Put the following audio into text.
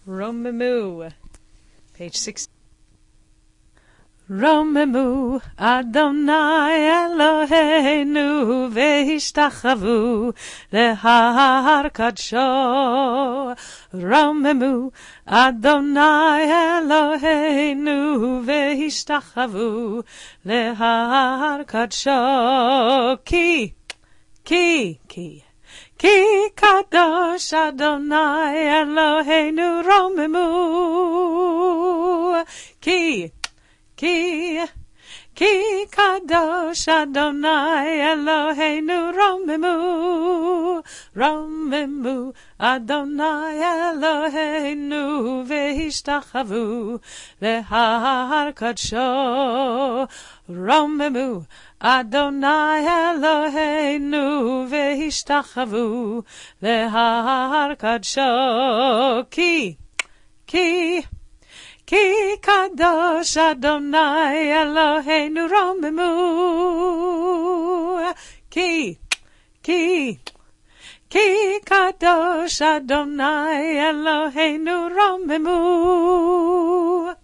Romemu, page 6. Romemu Adonai Eloheinu v'hishtachavu lehar kadsho. Romemu Adonai Eloheinu v'hishtachavu lehar kadsho. Ki kadosh Adonai Eloheinu romemu. Ki kadosh Adonai Eloheinu romemu Adonai Eloheinu v'hishtachavu lehar kadsho. Romemu Adonai Eloheinu v'hishtachavu lehar kadsho. Ki kadosh Adonai Eloheinu romemu. Ki kadosh Adonai Eloheinu romemu.